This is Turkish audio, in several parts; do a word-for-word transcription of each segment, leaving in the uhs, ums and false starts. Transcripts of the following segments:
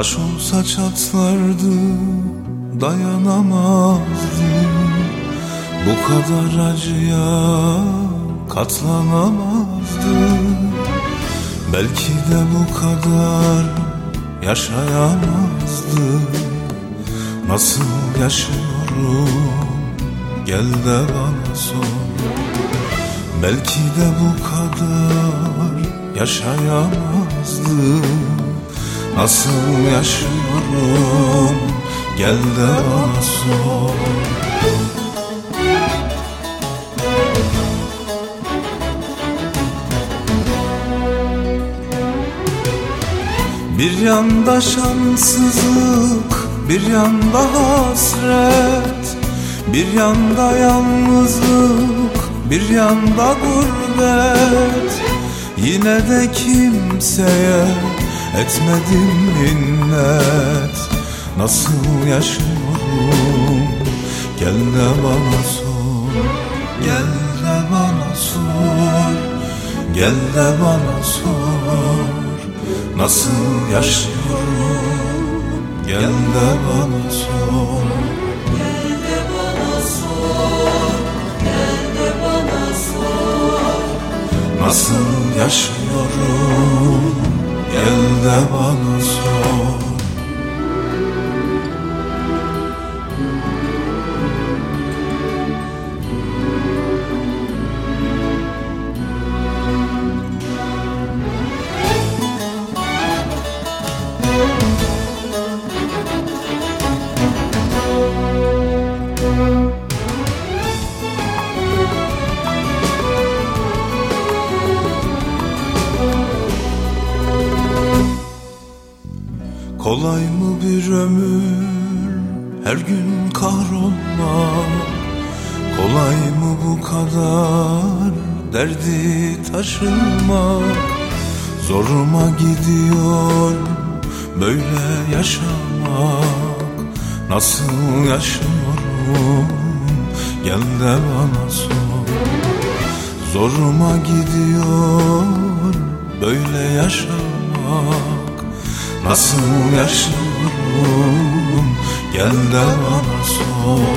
Taş olsa çatlardı, dayanamazdım. Bu kadar acıya katlanamazdım. Belki de bu kadar yaşayamazdım. Nasıl yaşıyorum, gel de bana sor. Belki de bu kadar yaşayamazdım. Nasıl yaşıyorum, gel de bana sor. Bir yanda şanssızlık, bir yanda hasret, bir yanda yalnızlık, bir yanda gurbet. Yine de kimseye etmedim minnet. Nasıl yaşıyorum, gel de bana sor. Gel de bana sor, gel de bana sor. Nasıl yaşıyorum, gel de bana sor. Gel de bana sor, gel de bana sor. Nasıl yaşıyorum, gel de bana sor. Kolay mı bir ömür, her gün kahrolmak? Kolay mı bu kadar derdi taşımak? Zoruma gidiyor böyle yaşamak. Nasıl yaşıyorum, gel de bana sor. Zoruma gidiyor böyle yaşamak. Nasıl yaşıyorum, gel de bana sor.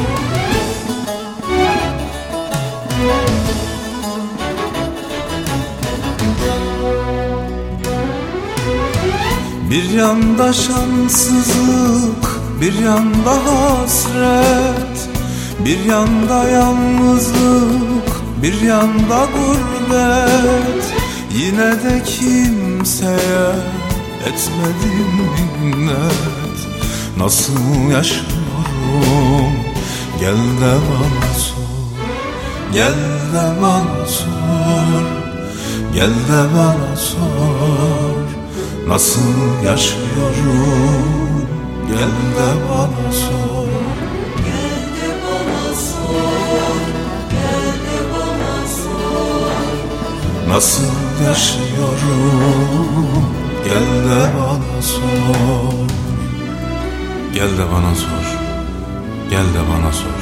Bir yanda şanssızlık, bir yanda hasret, bir yanda yalnızlık, bir yanda gurbet. Yine de kimseye etmedim minnet. Nasıl yaşıyorum, gel de bana sor. Gel de bana sor, gel de bana sor. Nasıl yaşıyorum, gel de bana sor. Gel de bana sor, gel de bana sor. Nasıl yaşıyorum, gel de bana sor. Gel de bana sor, gel de bana sor.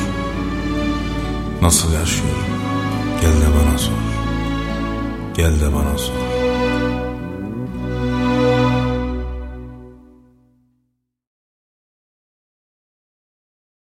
Nasıl yaşıyorum, gel de bana sor. Gel de bana sor.